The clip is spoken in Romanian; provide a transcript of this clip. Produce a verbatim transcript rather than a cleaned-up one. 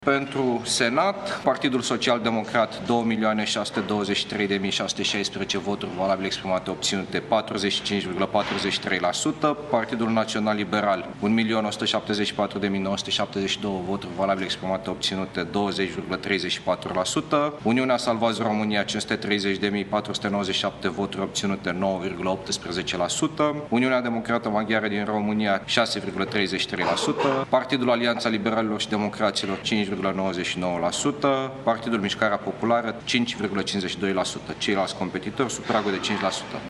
Pentru Senat, Partidul Social-Democrat două milioane șase sute douăzeci și trei de mii șase sute șaisprezece voturi valabile exprimate obținute patruzeci și cinci virgulă patruzeci și trei la sută, Partidul Național Liberal un milion o sută șaptezeci și patru de mii nouă sute șaptezeci și doi voturi valabile exprimate obținute douăzeci virgulă treizeci și patru la sută, Uniunea Salvați România cinci sute treizeci de mii patru sute nouăzeci și șapte voturi obținute nouă virgulă optsprezece la sută, Uniunea Democrată Maghiară din România șase virgulă treizeci și trei la sută, Partidul Alianța Liberalilor și Democraților cinci virgulă nouăzeci și nouă la sută, Partidul Mișcarea Populară cinci virgulă cincizeci și doi la sută, ceilalți competitori sub pragul de cinci la sută.